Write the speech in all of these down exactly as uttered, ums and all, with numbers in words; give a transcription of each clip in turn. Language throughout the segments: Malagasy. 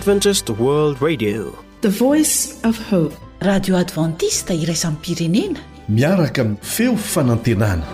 Adventist World Radio, the voice of hope. Radio Adventista iraisam pirenena miaraka amin'ny feo fanantenana.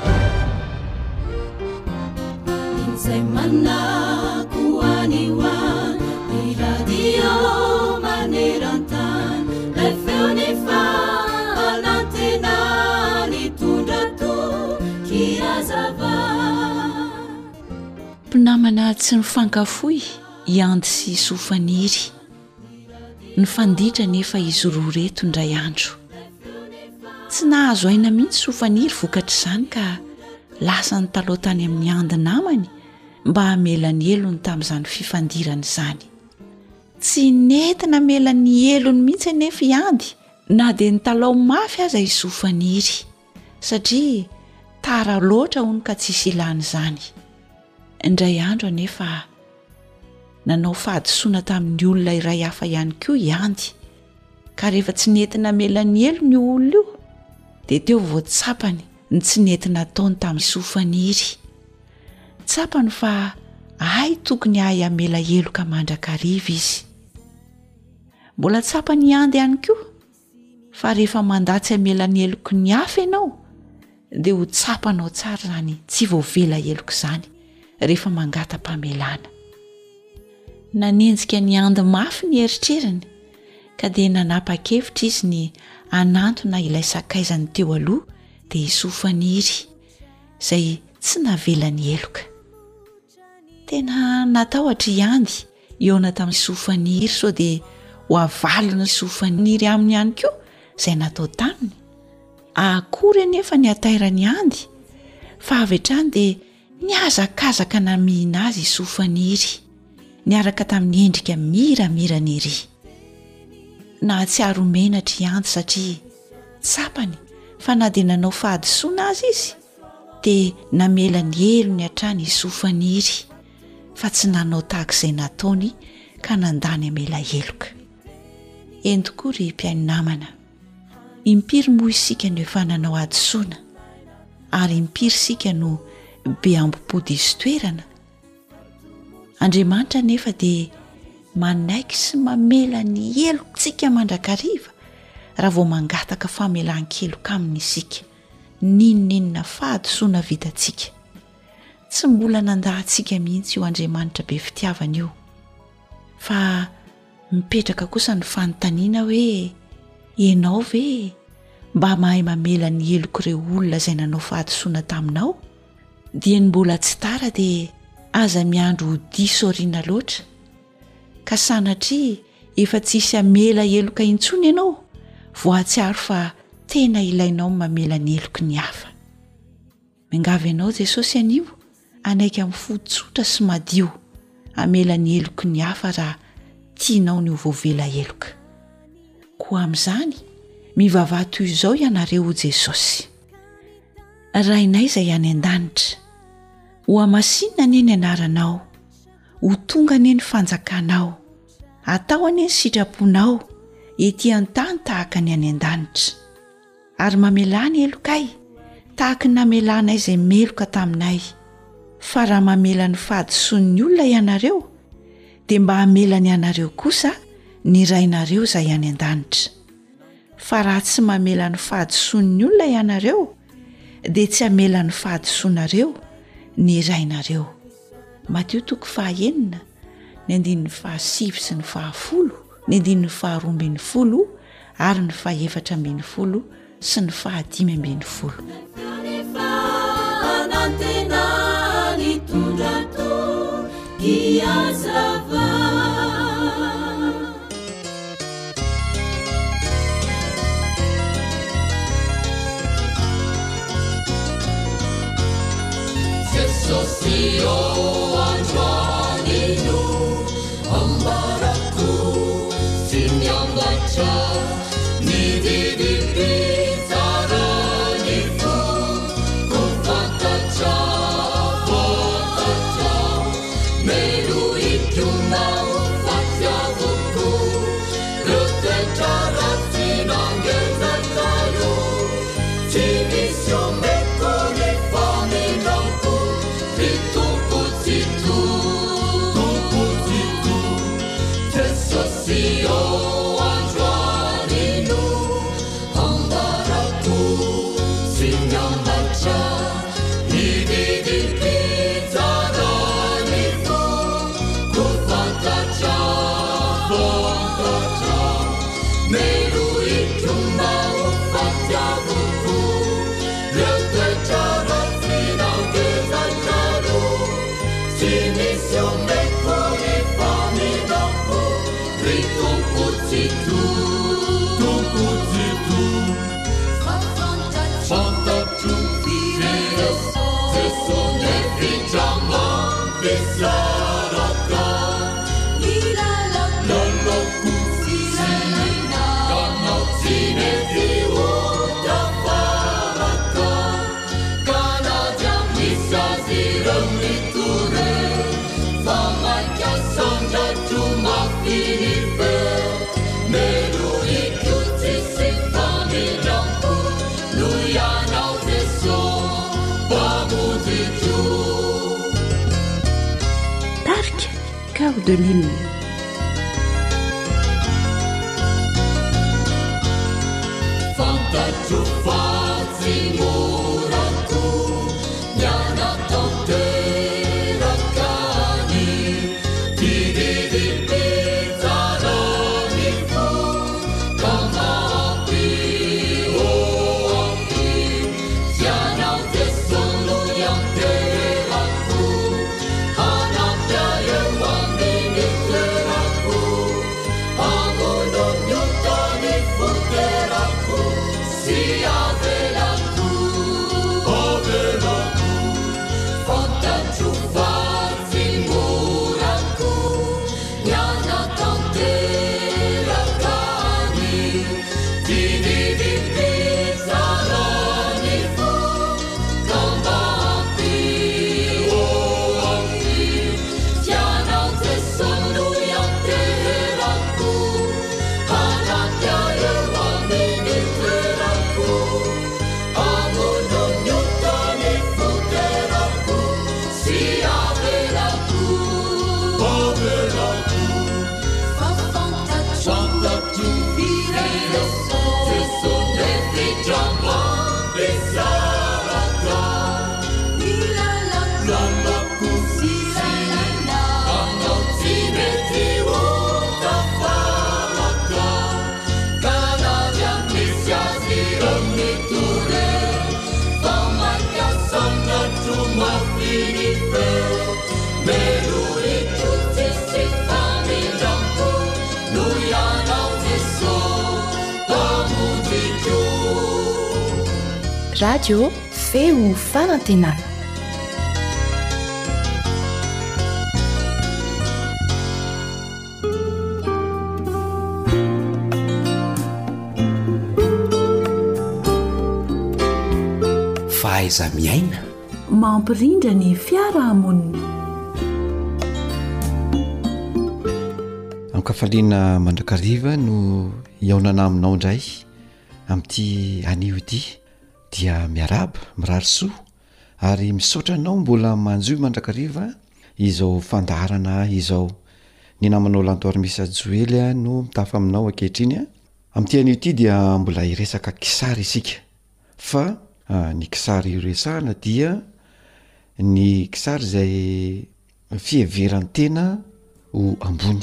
mpinamana tsy mifankafoy iandy sy sofaniry ny fanditra nefa izy roa reto indray andro tsy nahazo aina mihitsy sofaniry vokatra izany ka lasa ny taloha tany amin'ny andy namany mba hamelany elony tamin'izany fifandirana izany. Tsy nentina hamelany elony mihitsy anefa iandy na dia ny talao mafy aza izy sofaniry satria tara loatra hono ka tsisy ilany izany. Indray andro anefa nanao fahadisoana tamin'ny olona iray hafa ihany koa iandy ka rehefa tsy nentina hamelany elony io olona io dia teo voatsapany ny tsy nentina ataony tamin'ny sofaniry. Tsapany fa ay tokony ahy hamela eloka mandrakariva izy. Mbola tsapany iandy ihany koa fa rehefa mandatsy hamelany eloko ny hafa ianao dia ho tsapanao tsara izany tsy voavela eloko izany rehefa mangata-pamelana. Nanenjika ny andy mafy ny eritreriny ka dia nanapa-kevitra izy ny anantona ilay sakaizany teo aloha dia sofaniry izay tsy navelany eloka. Tena natahotra iandy iona tamin'ny sofaniry sao dia ho avalony sofaniry aminy ihany koa izay natao taminy. Akory anefa ny atairany andy fa avy hatrany dia niazakazaka namihina azy sofaniry niaraka tamin'ny endrika miramirana ery. Na tsy aromenatra iandy satria tsapany fa na dia nanao fahadisoana azy izy dia namela ny elony hatrany sofaniry fa tsy nanao tahaka izay nataony ka nandany hamela eloka. Eny tokoa ry mpiaino namana, impiry moa isika no efa nanao hadisoana ary impiry isika no be ambopody izy toerana. Andriamanitra nefa dia manaiky sy mamela ny elokontsika mandrakariva raha vao mangataka famelan-keloka aminy isika ninonninona fahadisoana vitantsika. Tsy mbola nandahantsika mihitsy io Andriamanitra be fitiavana io fa mipetraka kosa ny fanontaniana hoe ianao ve mba mahay mamela ny eloko ireo olona izay nanao fahadisoana taminao dia ny mbola tsy tara dia aza miandro ho diso oriana loatra ka sanatria efa tsisy hamela eloka intsony ianao voatsiaro fa tena ilainao mamela ny eloko ny hafa. Mingavy ianao Jesosy anio anaiky amin'ny fotsotra sy madio hamela ny eloko ny hafa raha tianao ny ho voavela eloka. Koa amin'izany mivavaha toy izao ianareo ho Jesosy. Rainay izay any an-danitra, ho hamasinina anie ny anaranao, ho tonga anie ny fanjakanao, atao anie ny sitraponao ety an-tany tahaka ny any an-danitra. Ary mamelany elokay tahaka ny namelanay izay meloka taminay. Fa raha mamela ny fahadisoan'ny olona ianareo dia mba hamela ny anareo kosa ny rainareo izay any an-danitra. Fa raha tsy mamela ny fahadisoan'ny olona ianareo dia tsy hamela ny fahadisoanareo ny rainareo. Mateo toko fahaenina ny andininy fahasivy sy ny fahafolo, ny andininy faharoa ambin'ny folo ary ny fahaefatra ambin'ny folo sy ny fahadimy ambin'ny folo. Sio anjuaninu ambaraku sinyambacha nididi pitaranifu kufatacha fatacha meru ikyumau fatyavuku rutetarafsinangezatayo timisio mekone faminampu vituputi De l'hymne. Fantaggio fazi muraku Nyana tantera kani Tididi pizzarani fu Kamapi oapi Siana te sono yanteraku Hanapya yewami Radio feo fanantenana. Fahaiza miaina mampirindra ny fiarahamonina. Amkafaliana mandrakariva no iaonana aminao indray amin'ity anio ity dia miaraba mirary soa ary misaotra anao mbola manjoy mandrakariva izao fandarana izao. Ny namanao lantoary misy Joely no mitafa aminao ankehitriny amin'ity anio ity dia mbola iresaka kisary isika fa ah, ny kisary iresahana dia ny kisary izay fieverany tena ho ambony.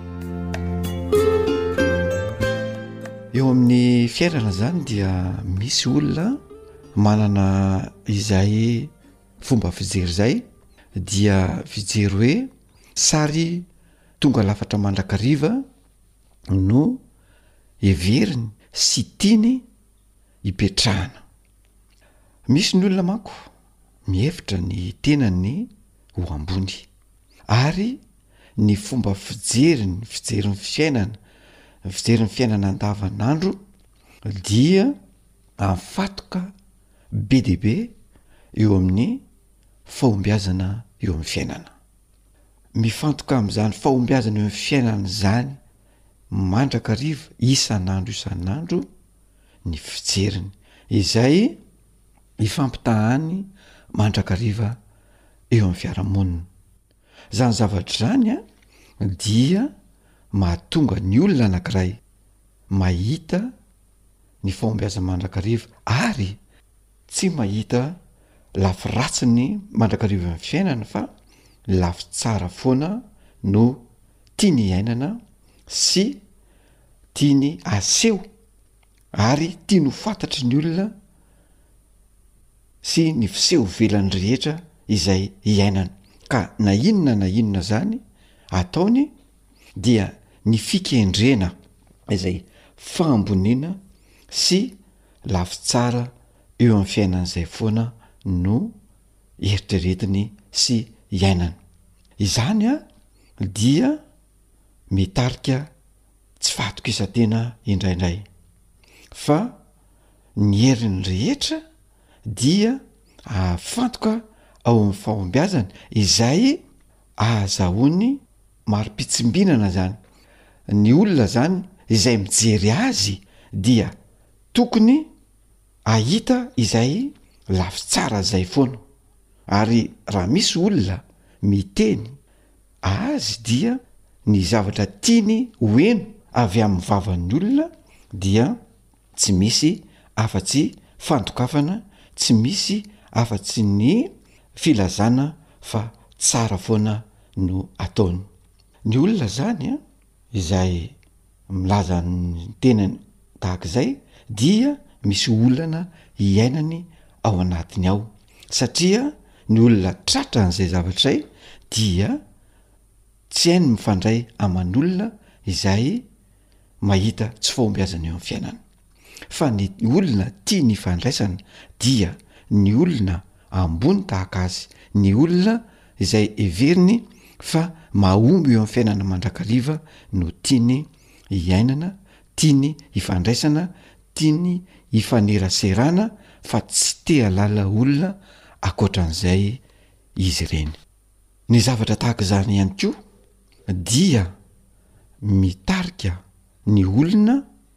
Eo amin'ny fiainana zany dia misy olona manana izay fomba fijery zay dia fijery hoe sary tonga lafatra mandrakariva no everiny sy tiany ipetrahana. Misy ny olona manko mihevitra ny tenany ho ambony ary ny fomba fijeriny fijeriny fiainana fijeriny fiainana andavanandro dia afatoka be dia be eo amin'ny fahombiazana eo amin'ny fiainana. Mifantoka amin'izany fahombiazana eo amin'ny fiainana zany mandrakariva isan'andro isan'andro ny fijeriny izay ifampitahany mandrakariva eo amin'ny fiarahamonina. Zany zavatra zany a dia mahatonga ny olona anankiray mahita ny fahombiazana mandrakariva ary tsy mahita lafy ratsiny mandrakariva amin'ny fiainana fa lafy tsara foana no tiany iainana sy tiany aseho ary tia no fantatry ny olona sy ny fiseho velany rehetra izay iainana ka na inona na inona zany ataony dia ny fikendrena izay famboniana sy lafy tsara eo amin'ny fiainan'izay foana no eritreretiny sy iainana izany a dia mitarika tsy fahatokisa-tena indraindray fa ny herin'ny rehetra dia afantoka ao amin'ny fahombiazana izay ahazahoany maro-pitsimbinana zany ny olona zany izay mijery azy dia tokony ahita izay lafy tsara zay foana ary raha misy olona miteny azy dia ny zavatra tiany hoeno avy amin'ny vavan'ny olona dia tsy misy afa-tsy fandokafana tsy misy afa-tsy ny filazana fa tsara foana no ataony ny olona zany a izay milaza ny tenany tahak'izay dia misy olana iainany ao anatiny ao satria ny olona tratra n'izay zavatray dia tsy hainy mifandray aman'olona izay mahita tsy fahombiazana eo amin'ny fiainana fa ny olona tia ny fandraisana dia ny olona ambony tahaka azy ny olona izay everiny fa mahomby eo amin'ny fiainana mandrakariva no tiany iainana tiany ifandraisana tiany ifaneraserana fa tsy tea lala olona akoatran'izay izy ireny ny zavatra tahaka izany ihany koa dia mitarika ny olona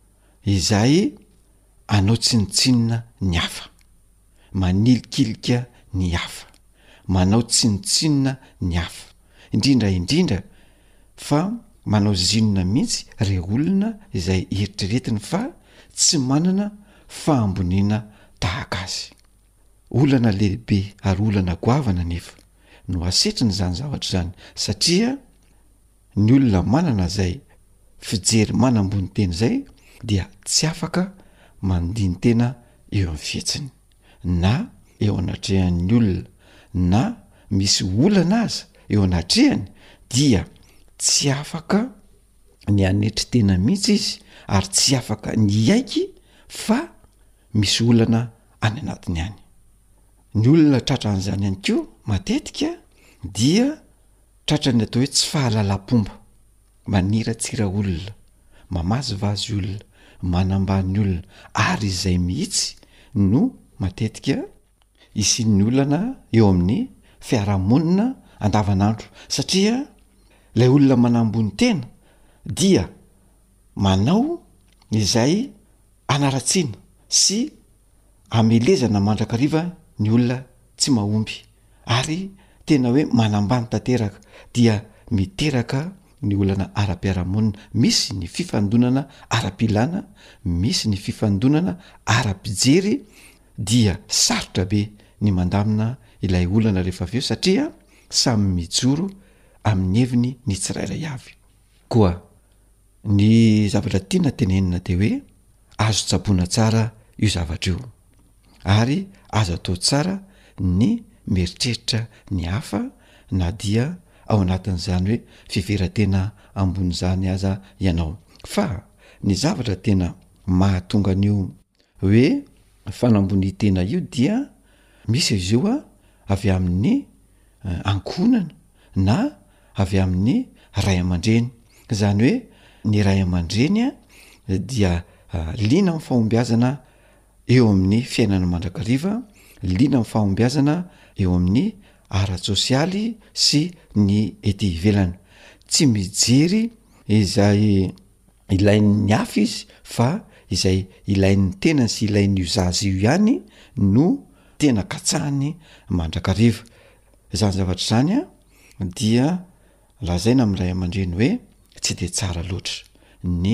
izay anao tsinitsinina ny hafa manilikilika ny hafa manao tsinitsinina ny hafa indrindra indrindra fa manao zinona mihitsy re olona izay eritreretiny fa tsy manana fahamboniana tahaka azy olana lehibe ary olana goavana nefa no asetriny zany zavatra zany satria ny olona manana zay fijery manambony teny zay dia tsy afaka mandiny tena eo amin'ny fihetsiny na eo anatrehan'ny olona na misy olana aza eo anatrehany dia tsy afaka ny anetry tena mihitsy izy ary tsy afaka ny aiky fa misy olana any anatiny any ny olona tratra an'izany ihany koa matetika dia tratrany atao hoe tsy fahalalam-pomba maniratsira olona mamazivazy olona manambany olona ary izay mihitsy no matetika isin'ny olana eo amin'ny fiarahamonina andavanandro satria lay olona manambony tena dia manao izay anaratsiana sy amelezana mandrakariva ny olona tsy mahomby ary tena hoe manambany tanteraka dia miteraka ny olana ara-piarahamonina misy ny fifandonana ara-pilana misy ny fifandonana ara-pijery dia sarotra be ny mandamina ilay olana rehefa aveo satria samy mijoro amin'ny heviny ny tsirairay avy koa ny zavatra tiana tenenina de hoe azo tsaboana tsara io zavatra io ary azo atao tsara ny mieritreritra ny hafa na dia ao anatin'izany hoe fiveratena ambony zany aza ianao fa ny zavatra tena mahatonga an'io hoe fanambony tena io dia misy izy io a avy amin'ny ankohonana na avy amin'ny ray aman-dreny zany hoe ny ray aman-dreny a dia liana amin'ny fahombiazana eo amin'ny fiainana mandrakariva liana amin'ny fahombiazana eo amin'ny ara-tsosialy sy ny ety ivelana tsy mijery izay ilain'ny hafa izy fa izay ilain'ny tena sy ilain'io zazy io ihany no tena katsahany mandrakariva zany zavatra zany a dia lazaina amin'ray aman-dreny hoe tsy de tsara loatra ny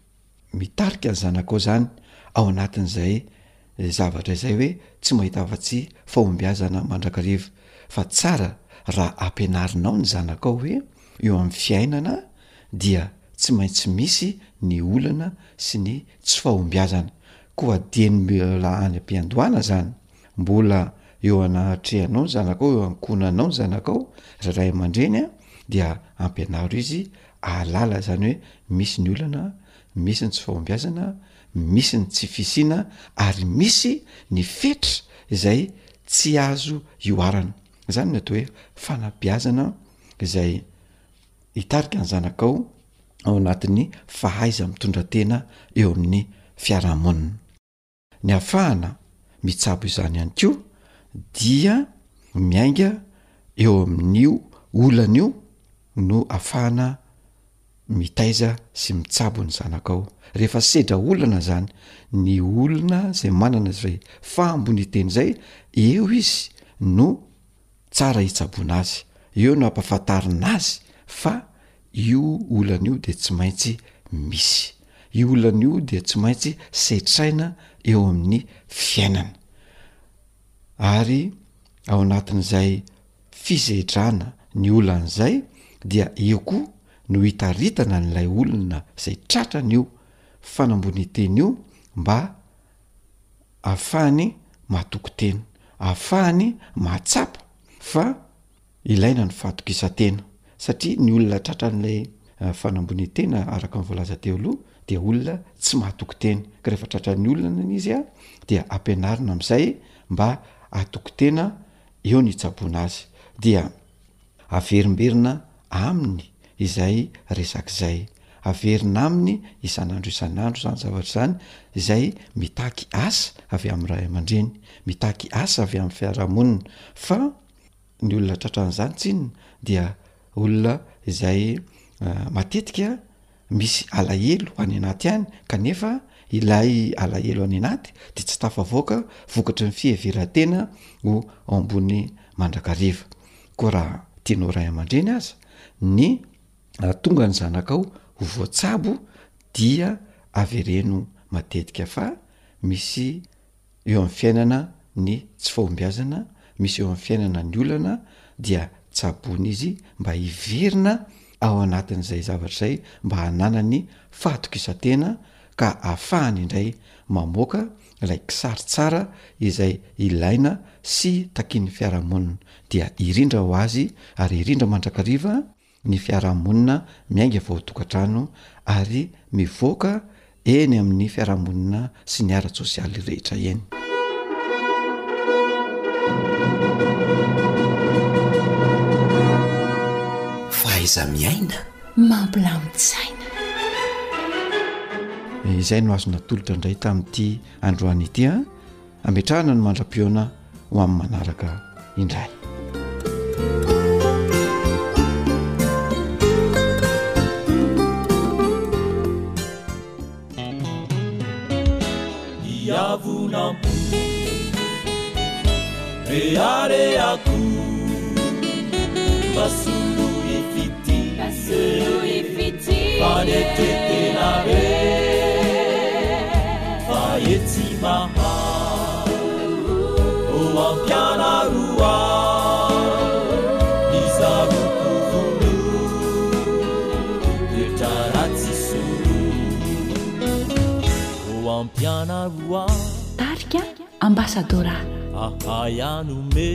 mitarika ny zanakao zany ao anatin'izay zavatra izay hoe tsy mahita afa-tsy fahombiazana mandrakariva fa tsara raha ampianarinao ny zanakao hoe eo amin'ny fiainana dia tsy maintsy misy ny olana sy ny tsy fahombiazana koa dieny mbola any am-piandohana zany mbola eo anatrehanao ny zanakao eo ankonanao ny zanakao raray aman-dreny a dia ampianaro izy ahalala zany hoe misy ny olana misy ny tsy fahombiazana misy ny tsy fisiana ary misy ny fetra izay tsy azo ioarana zany ny atao hoe fanabeazana izay hitarika ny zanakao ao anatin'ny fahaiza mitondra tena eo amin'ny fiarahamonina ny ahafahana mitsabo izany ihany koa dia miainga eo amin'io olana io no ahafahana mitaiza sy mitsabo ny zanakao rehefa sedra olana zany ny olona zay manana zay fahambony teny zay eo izy no tsara hitsabona azy eo no ampahafantarina azy fa io olana io de tsy maintsy misy io olana io de tsy maintsy setraina eo amin'ny fiainana ary ao anatin'izay fizedrana ny olan'izay dia eo koa no hitaritana n'ilay olona zay tratrana io fanambony teny io mba ahafahany mahatoko tena ahafahany mahatsapa fa ilaina ny fahatokisantena satria ny olona tratran'ilay fanambony tena araka ny voalaza teo aloha dia olona tsy mahatoko tena ka rehefa tratran'ny olona izy a dia ampianarina amin'izay mba atoko tena eo ny hitsabona azy dia averimberina aminy izay resak'izay averina aminy isan'andro isan'andro zany zavatra zany izay mitaky asa avy amin'ny ray aman-dreny mitaky asa avy amin'ny fiarahamonina fa ny olona tratran'izany tsinona dia olona izay uh, matetika misy alahelo any anaty any kanefa ilay alahelo any anaty de tsy tafavoaka vokatry ny fiheverantena ho ambony mandrakariva koa raha tianao ray aman-dreny aza ny uh, tonga ny zanakao ho voatsabo dia avereno matetika fa misy eo amin'ny fiainana ny tsy fahombiazana misy eo amin'ny fiainana ny olana dia tsabony izy mba hiverina ao anatin'izay zavatra zay mba hananany fahatokisantena ka ahafahany indray mamoaka ilay kisary tsara izay ilaina sy takin'ny fiarahamonina dia irindra ho azy ary irindra mandrakariva ny fiarahamonina miainga vao tokantrano ary mivoaka eny amin'ny fiarahamonina sy ny ara-tsosialy rehetra eny fahaiza miaina mampilamin-tsaina izay no azona tolotra indray tamin'ity androany ity a ametrahana no mandra-pioana ho amin'ny manaraka indray Yavunampu Reareaku Basulu ifiti Basulu ifiti Fanetete nabe Fayeti maha Oampiana rua Izaru kuvulu Detarati suru Oampiana rua tarika ambasadora ahayanume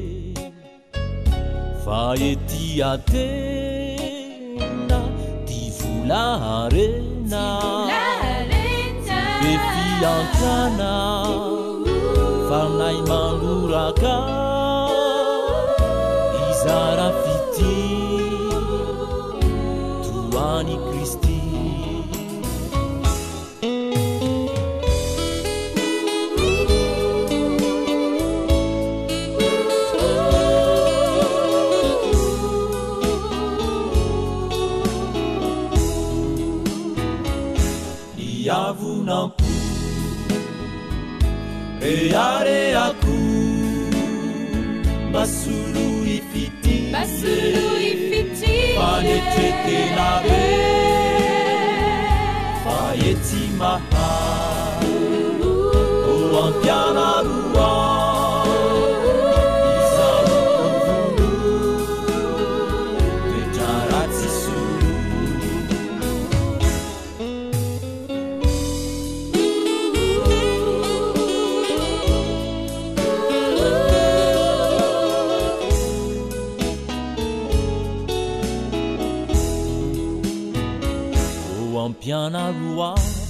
faetiatena tivularena befiankana farnay manduraka izarafiti tuani Kristi Yavunampu Reareaku Basulu ifiti Basulu ifiti Fanetete nabe Fayeti maha Oampiana rua Izaru kuvulu Detarati suru ampianaroa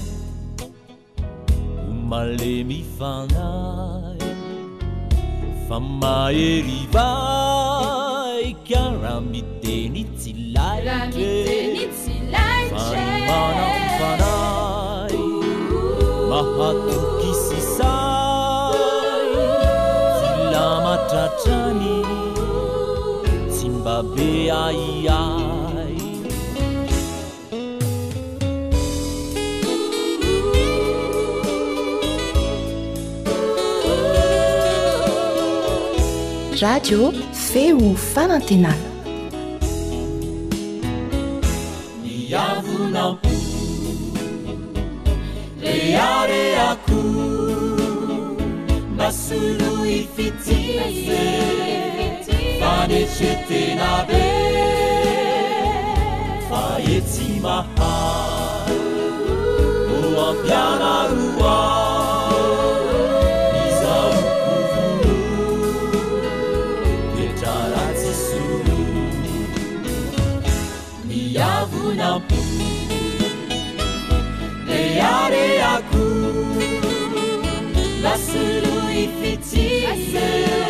omalemy fanay fa mahery vai kara miteny tsy laitrefanimana fanay mahatoky sisay tsy lamatratrany tsy mba be aiai radio feo fanantenana niavunampo reareako masolo ifitize fanetretena be fa etsy mahai o ampianaroa Yavunampu Reareaku Lasulu ifitize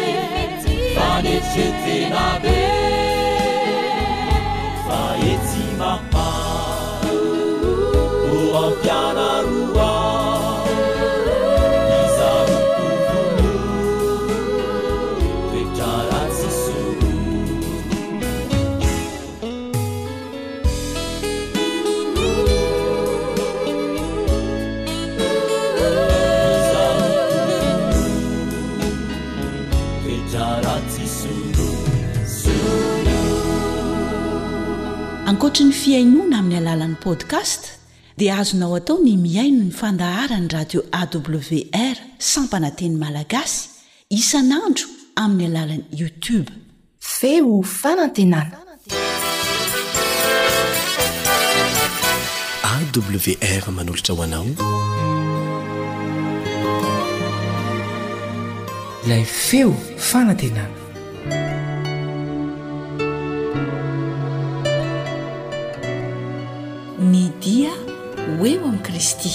Fanetretena be Faeti maha O ampianarua Izarukuvunu Retraratisisu ankoatra ny fiainoana amin'ny alalan'ny podcast dia azonao atao ny miaino ny fandaharany radio A W R sampananteny malagasy isan'andro amin'ny alalan'ny YouTube. Feo fanantenana. A W R manolotra ho anao ilay feo fanantenana. Ny dia hoeo amin'i Kristy.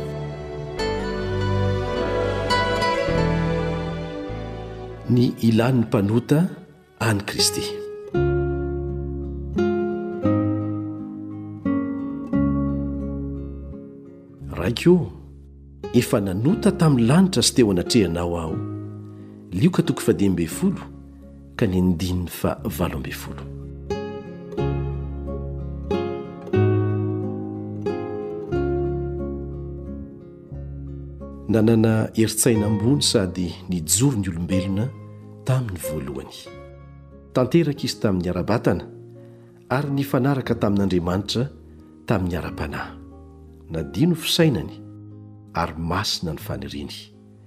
ny ilan'ny mpanota any Kristy. Raiko efa nanota tamin'ny lanitra sy teo anatrehanao aho lioka toko fadimy amby folo ka ny andininy fa valo amby folo. nanana eritsaina ambony sady nijoro ny olombelona tamin'ny voalohany. Tanteraka izy tamin'ny ara-batana ary nifanaraka tamin'Andriamanitra tamin'ny ara-panahy. Nadino fisainany ary masina ny faniriany.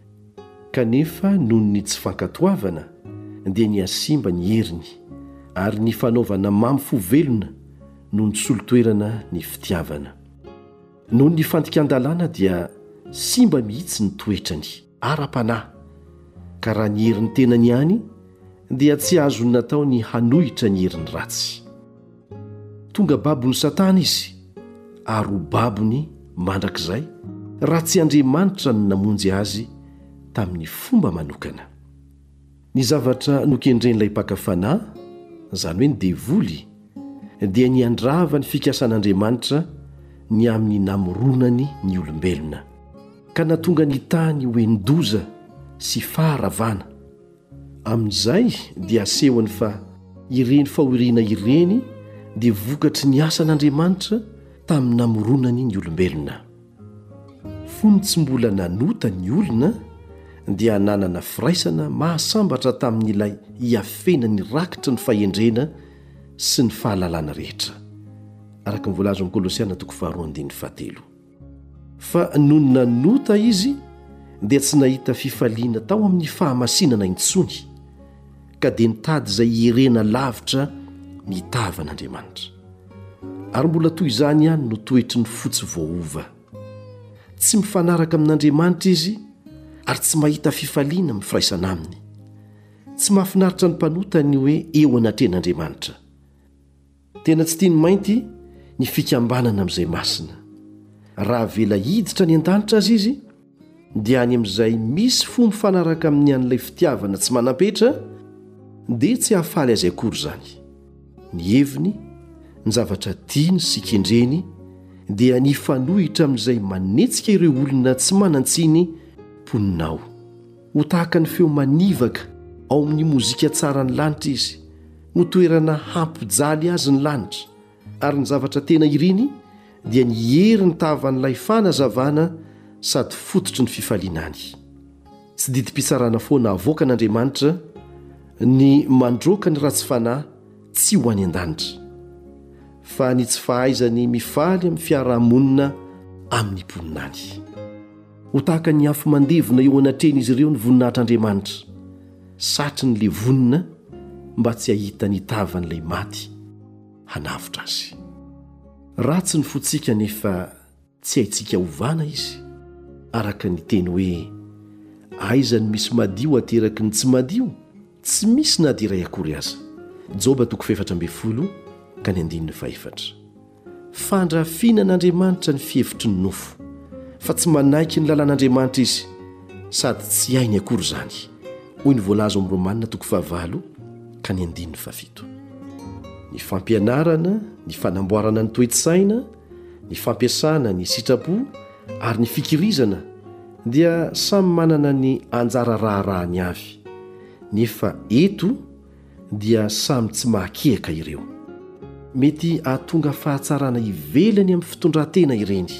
Kanefa noho ny tsy fankatoavana dia niasimba ny heriny ary ny fanaovana mamy fo velona noho ny solotoerana ny fitiavana. Noho ny fantikan-dalàna dia simba mihitsy ny toetrany ara-panahy, ka raha ny herin'ny tenany ihany dia tsy azony natao ny hanohitra ny herin'ny ratsy. Tonga babony Satana izy ary ho babony mandrakizay raha tsy Andriamanitra no namonjy azy tamin'ny fomba manokana. Ny zavatra nokendren'ilay mpakafanahy, izany hoe ny devoly, dia niandrava ny fikasan'Andriamanitra ny amin'ny namoronany ny olombelona, ka natonga ny tany hoendoza sy faharavana. Amin'izay dia asehony fa ireny fahoriana ireny dia vokatry ny asan'Andriamanitra tamin'ny namoronany ny olombelona. Fony tsy mbola nanota ny olona dia nanana firaisana mahasambatra tamin'ilay hiafena ny rakitra ny fahendrena sy ny fahalalana rehetra. Araka ny voalazo amin'ny Kolosiana toko faharoa andiny fahatelo. Fa noho ny nanota izy dia tsy nahita fifaliana tao amin'ny fahamasinana intsony, ka dia nitady izay hirena lavitra nitavan'Andriamanitra. Ary mbola toy izany ihany no toetry ny fotsy voaova. Tsy mifanaraka amin'Andriamanitra izy ary tsy mahita fifaliana mifiraisana aminy. Tsy mahafinaritra ny mpanota ny hoe eo anatren'Andriamanitra. Tena tsy tiany mainty ny fikambanana amin'izay masina, raha vela hiditra ny an-danitra azy izy dia any amin'izay misy fo mifanaraka amin'ny an'ilay fitiavana tsy manam-petra dia tsy hahafaly azy akory izany. Ny heviny, ny zavatra tiany sy kendreny dia ny fanohitra amin'izay manetsika ireo olona tsy manantsiny mponinao. Ho tahaka ny feo manivaka ao amin'ny mozika tsara ny lanitra izy, ho toerana hampijaly azy ny lanitra, ary ny zavatra tena iriny dia ny hery ny tavan'ilay fanazavana sady fototry ny fifalianany. Tsy didim-pitsarana foana avoaka an'Andriamanitra ny mandroaka ny ratsy fanahy tsy ho any an-danitra, fa ny tsy fahaizany mifaly amin'ny fiarahamonina amin'ny mponinany. Ho tahaka ny afo mandevona eo anatreny izy ireo ny voninahitr'Andriamanitra, satry ny le vonina mba tsy hahita ny tavan'ilay maty hanavotra azy. Ratsy ny fotsika nefa tsy haitsika hovana izy, araka ny teny hoe aiza ny misy madio ateraky ny tsy madio, tsy misy na diray akory aza. Joba toko faefatra ambin'ny folo ka ny andininy faefatra. Fandrafiana an'Andriamanitra ny fihevitry ny nofo, fa tsy manaiky ny lalàn'Andriamanitra izy, sady tsy hainy akory izany. Hoy ny voalaza amin'ny Romanina toko fahavalo ka ny andininy fafito. Ny fampianarana, ny fanamboarana ny toe-tsaina, ny fampiasana ny sitrapo ary ny fikirizana dia samy manana ny anjara raharahany avy, nefa eto dia samy tsy mahakehaka ireo. Mety ahatonga fahatsarana ivelany amin'ny fitondrantena ireny,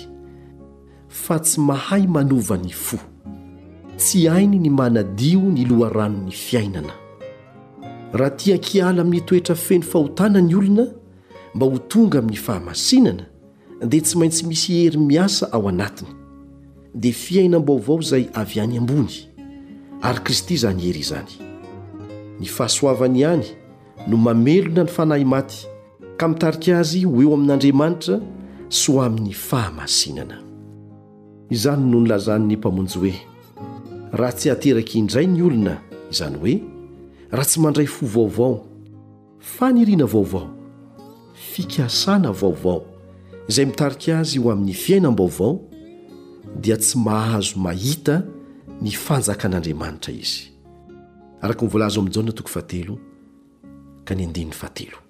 fa tsy mahay manova ny fo, tsy hainy ny manadio ny loharanony fiainana. Raha tia kiala amin'ny toetra feno fahotana ny olona mba ho tonga amin'ny fahamasinana, dia tsy maintsy misy hery miasa ao anatiny, dia fiainam-baovao izay avy any ambony, ary Kristy izany hery izany. Ny fahasoavany ihany no mamelona ny fanahy maty, ka mitarika azy ho eo amin'Andriamanitra sy ho amin'ny fahamasinana. Izany no nilazan'ny mpamonjy hoe raha tsy hateraky indray ny olona, izany hoe raha tsy mandray fo vaovao, faniriana vaovao, fikasana vaovao izay mitarika azy ho amin'ny fiainam-baovao, dia tsy mahazo mahita ny fanjakan'Andriamanitra izy. Araka ny voalaza amin'ny Jaona toko fahatelo ka ny andininy fahatelo.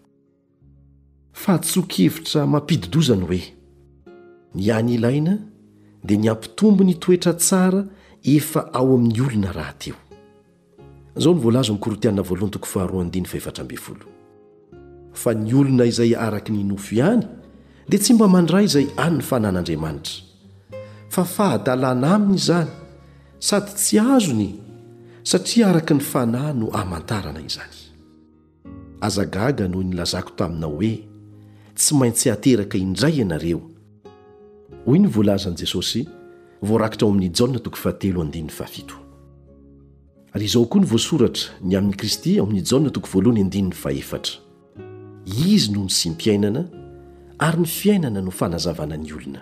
Fahatsoa-kevitra mampidi-dozany hoe ny any ilaina dia ny ampitombo ny toetra tsara efa ao amin'ny olona rahateo. Izao ny voalaza amin'ny Korintianina voalohany toko faharoa andininy faefatra ambin'ny folo. Fa ny olona izay araky ny nofo ihany dia tsy mba mandray izay any ny fanan'Andriamanitra, fa fahadalàna aminy izany, sady tsy azony satria araky ny fanahy no amantarana izany. Azagaga noho nilazako taminao hoe tsy maintsy hateraka indray ianareo. Hoy ny voalazan'i Jesosy voarakitra ao amin'ny Jaona toko fahatelo andininy fafito. Ary izao koa ny voasoratra ny amin'ny Kristy ao amin'ny Jaona toko voalohany andininy faefatra. Izy no ny sim-piainana, ary ny fiainana no fanazavana ny olona.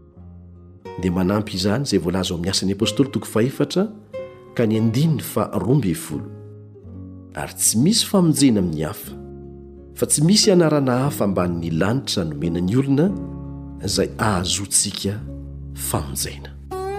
Dia manampy izany izay voalaza ao amin'ny asan'ny apôstôly toko faefatra ka ny andininy fa roa ambin'ny folo. Ary tsy misy famonjena amin'ny hafa, fa tsy misy anarana hafa ambanin'ny lanitra nomenany olona izay ahazontsika famonjena.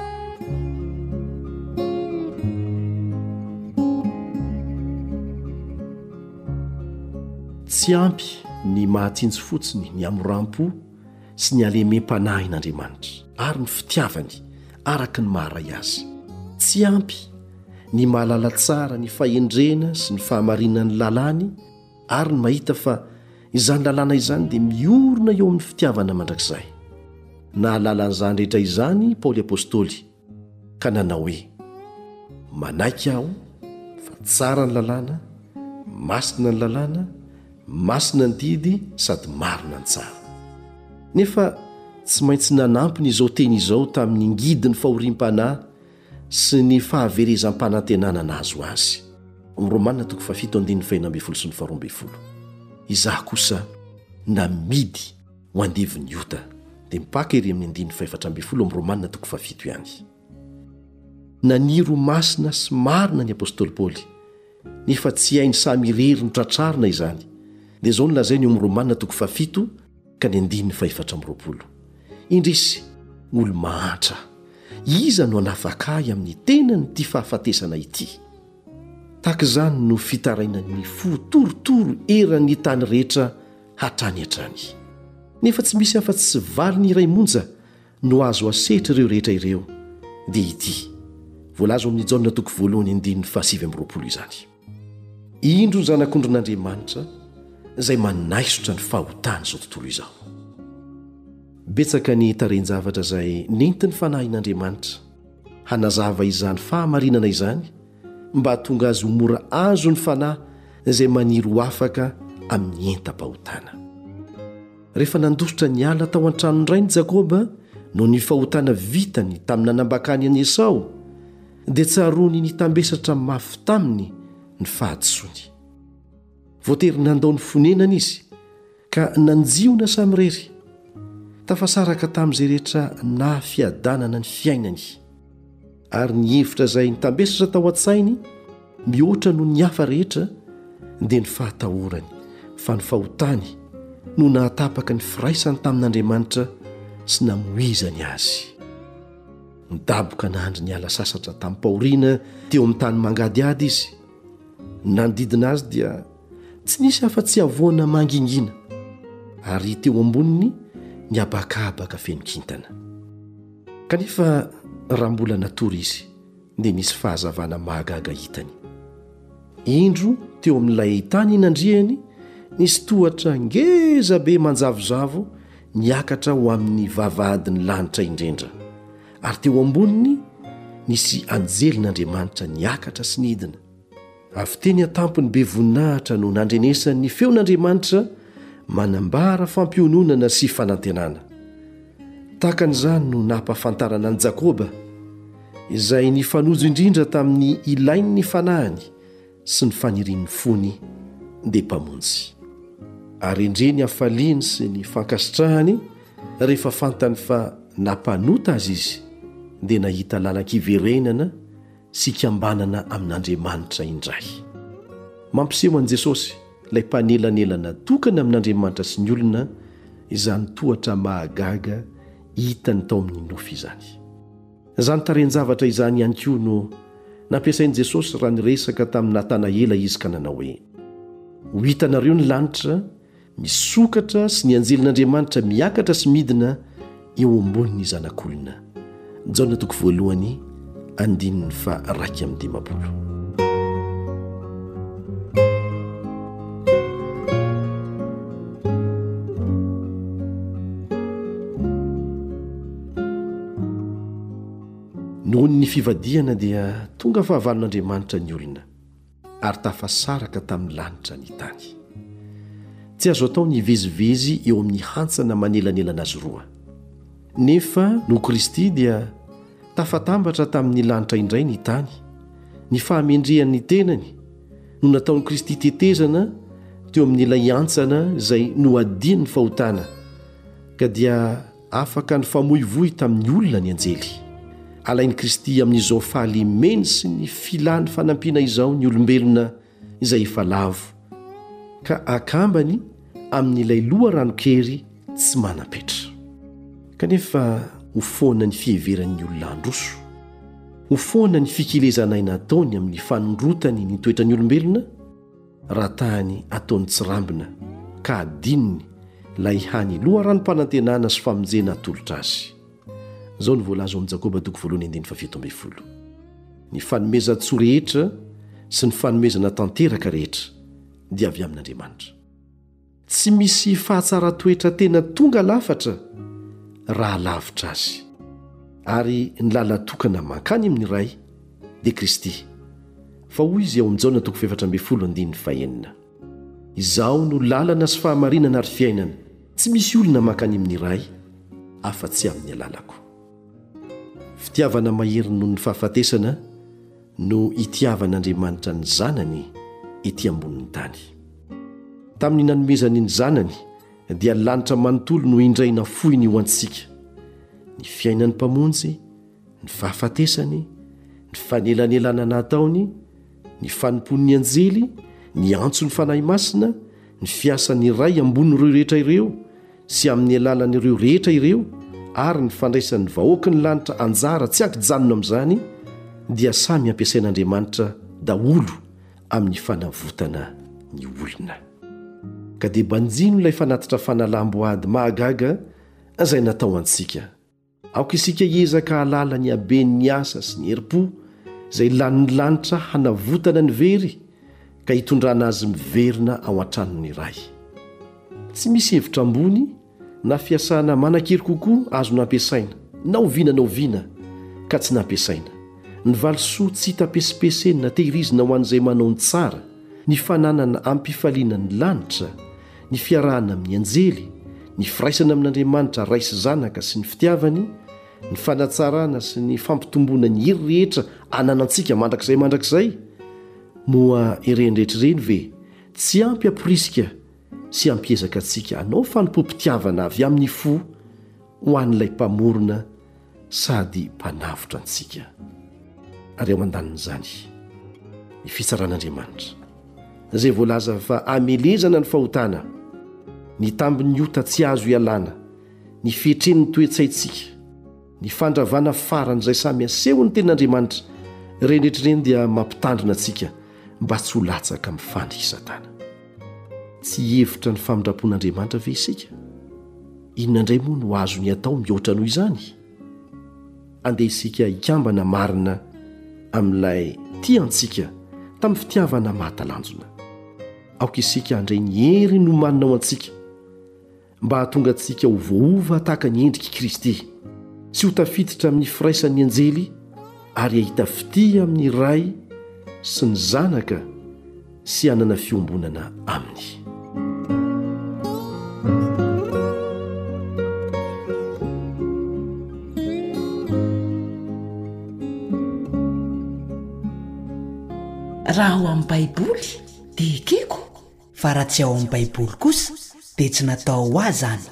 Tsy ampy ny mahatsinjo fotsiny ny amoram-po sy ny alemem-panahin'Andriamanitra ary ny fitiavany araka ny maharay azy. Tsy ampy ny mahalala tsara ny fahendrena sy ny fahamarinan'ny lalàny ary ny mahita fa izany lalàna izany dia miorina eo amin'ny fitiavana mandrakizay. Nahalala an'izany rehetra izany Paoly apôstôly ka nanao hoe manaiky aho fa tsara ny lalàna, masina ny lalàna, masina ny didy sady marina ny tsara. Nefa tsy maintsy nanampiny izao teny izao tamin'ny ngidiny fahoriam-panahy sy ny fahaverezam-panantenana nazo azy. Amin'ny Romanina toko fafito andininy faenina ambin'ny folo sy ny faharoa ambin'ny folo. Izaho kosa namidy ho andeviny ota, dia mipaka ery amin'ny andininy faefatra ambin'ny folo amin'ny Romanina toko fafito ihany. Naniro masina sy marina ny apôstôly Paoly, nefa tsy hainy samy irery ny tratrarina izany. Dia izao nolazainy eo amin'ny Romanina toko fafito ka ny andininy faefatra amby roapolo. Indrisy olo mahantra iza no anafakahy amin'ny tenany ty fahafatesana ity tahaka izany no fitarainany fotorotoro erany tany rehetra hatrany hatrany nefa tsy misy afa-tsy sy valiny iray monja no azo asetra ireo rehetra ireo dia ity voalaza amin'ny Jaona toko voalohany andininy fahasivy amby roapolo izany indro ny zanak'ondron'Andriamanitra izay manaisotra ny fahotany izao tontolo izao. Betsaka ny tarehin-javatra izay nentiny fanahin'Andriamanitra hanazava izany fahamarinana izany mba hatonga azy ho mora azo ny fanahy izay maniry ho afaka amin'ny entam-pahotana. Rehefa nandositra ny ala tao an-tranony iray ny Jakoba no ny fahotana vitany tamin'ny nanambakany an'i Esau dia tsarony nitambesatra mafy taminy ny fahadosoany. Voatery nandao ny fonenana izy ka nanjiona samy rery tafasaraka tamin'izay rehetra na fiadanana ny fiainany ary ny hevitra izay nitambesatra tao an-tsainy mihoatra no ny hafa rehetra dia ny fahatahorany fa ny fahotany no nahatapaka ny firaisany tamin'Andriamanitra sy namoizany azy. Nidaboka nandry ny ala sasatra tamin'ny mpahoriana teo amin'ny tany mangadiady izy. Nandidina azy dia tsy nisy afa-tsy avoana mangingina ary teo amboniny ny abakabaka feno-kintana. Kanefa raha mbola natory izy dia nisy fahazavana mahagaga hitany. Indro teo amin'ilay tany inandriany nisy tohatra ngeza be manjavozavo niakatra ho amin'ny vavahadin'ny lanitra indrindra ary teo amboniny nisy anjelin'Andriamanitra niakatra sy nidina. Avy teny atampony be voninahitra no nandrenesany feon'Andriamanitra manambara fampiononana sy fanantenana. Tahakan'izany no nampahafantarana an'i Jakoba izay nifanojo indrindra tamin'ny ilainy ny fanahiny sy ny fanirian'ny fony dia mpamonjy. Ary indreny hafaliany sy ny fankasitrahany rehefa fantany fa nampanota azy izy dia nahita lalan-kiverenana sy kiambanana amin'Andriamanitra indray. Mampiseho an'i Jesosy ilay mpanelanelana tokana amin'Andriamanitra sy ny olona izany tohatra mahagaga hitany tao amin'ny nofy izany. Izany tarehin-javatra izany ihany koa no nampiasain'i Jesosy raha niresaka tamin'ny Natanaela izy ka nanao hoe: ho hitanareo ny lanitra misokatra sy ny anjelin'Andriamanitra miakatra sy midina eo ambonin'ny zanak'olona. Jaona toko voalohany andininy fa raika amin'ny dimapolo. Nohony ny fivadiana dia tonga fahavalon'Andriamanitra ny olona ary tafasaraka tamin'ny lanitra ny tany. Tsy azo atao ny vezivezy eo amin'ny hantsana manelanelana azy roa. Nefa no Kristy dia tafatambatra tamin'ny lanitra indray ny tany. Ny fahamendrehan'ny tenany no nataon'i Kristy tetezana teo amin'ilay antsana izay no adiany fahotana ka dia afaka ny famoivoy tamin'ny olona ny anjely. Alain'i Kristy amin'izao fahalimeny sy ny filany fanampiana izao ny olombelona izay efa lavo ka akambany amin'ilay loha ranokery tsy manam-petra. Kanefa ho foana ny fiheveran'ny olona androso, ho foana ny fikilezanay nataony amin'ny fanondrotany ny toetran'ny olombelona raha tahany ataony tsirambina ka adininy lay hany loha ranom-panantenana sy famonjena atolotra azy. Zao ny voalaza amin'ny Jakoba toko voalohany andininy fafito ambin'ny folo. Ny fanomezan-tsoa rehetra sy ny fanomezana tanteraka rehetra dia avy amin'Andriamanitra. Tsy misy fahatsara-toetra tena tonga lafatra raha lavitra azy. Ary ny lala tokana mankany amin'ny ray dia Kristy. Fa hoy izy ao amin'ny Jaona toko efatra ambin'ny folo andininy fahenina: izaho no lalana sy fahamarinana ary fiainana, tsy misy olona mankany amin'ny ray afa-tsy amin'ny alalako. Fitiavana mahery noho ny fahafatesana no itiavan'Andriamanitra ny zanany ety ambonin'ny tany. Tamin'ny nanomezany ny zanany dia lanitra manontolo no indray nafohiny ho antsika. Ny fiainan'ny mpamonjy, ny fahafatesany, ny fanelanelana nataony, ny fanompon'ny anjely, ny antso ny fanahy masina, ny fiasan'ny ray ambon'ireo rehetra ireo sy amin'ny alalan'ireo rehetra ireo ary ny fandraisan'ny vahoaka ny lanitra anjara tsy ankijanona amin'izany dia samy ampiasain'andriamanitra daholo amin'ny fanavotana ny olona ka dia banjino ilay fanatitra fanalam-boady mahagaga izay natao antsika aoka isika hiezaka halala ny haben'ny asa sy ny herim-po izay lan'ny lanitra hanavotana ny very ka hitondrana azy miverina ao an-tranony iray tsy misy hevitra ambony na fiasana manan-kery kokoa azo nampiasaina na oviana na oviana ka tsy nampiasaina ny valisoa tsy hitapesipeseny na tehirizina ho an'izay manao ny tsara ny fananana ampifaliana ny lanitra ny fiarahana amin'ny anjely ny firaisana amin'andriamanitra ray sy zanaka sy ny fitiavany ny fanatsarana sy ny fampitomboana ny hery rehetra ananantsika mandrakizay mandrakizay moa irendrehetrareny ve tsy ampy amporisika sy ampiezaka antsika anao fanompom-pitiavana avy amin'ny fo ho an'ilay mpamorona sady mpanavotra antsika ary ao an-danin'izany ny fitsaran'andriamanitra izay voalaza fa amelezana ny fahotana ny tambin'ny ota tsy azo ialana ny fietren'ny toetsaintsika ny fandravana faran'izay samy aseho ny ten'andriamanitra irendrehetrareny dia mampitandrina antsika mba tsy ho latsaka amin'ny fandriky satana tsy hevitra ny famindrapon'andriamanitra ve isika inona indray moa no azo ny atao mihoatra noho izany andeha isika hikambana marina amin'ilay tiantsika tamin'ny fitiavana mahatalanjona aoka isika handray ny hery no maninao antsika mba hahatonga antsika ho voova tahaka ny endriky Kristy sy ho tafiditra amin'ny firaisan'ny anjely ary ahita fitia amin'ny ray sy ny zanaka sy hanana fiombonana aminy raha ao amin'ny baiboly dia ekeko fa raha tsy ao amin'ny baiboly kosa dia tsy natao ho azy zany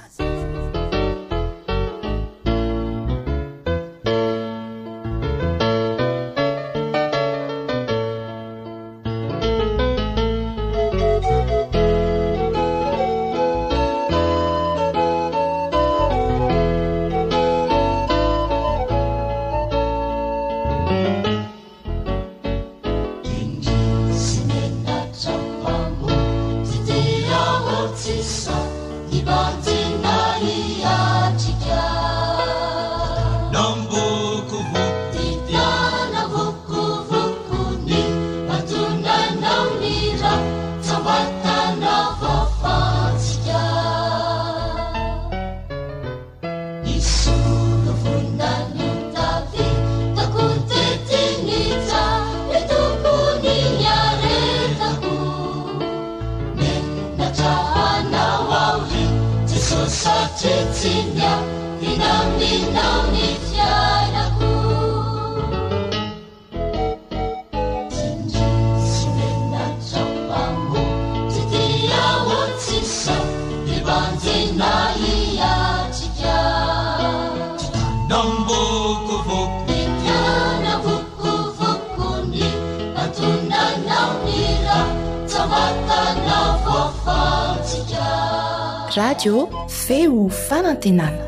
radio feo fanantenana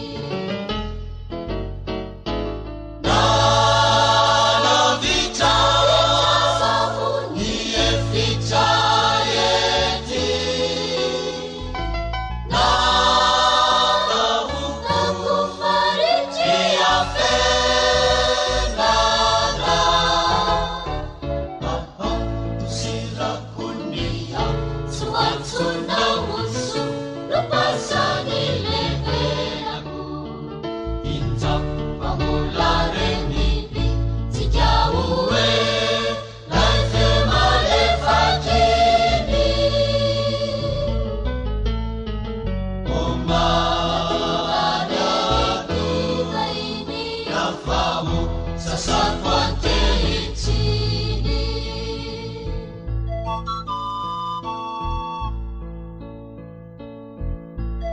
Nana vita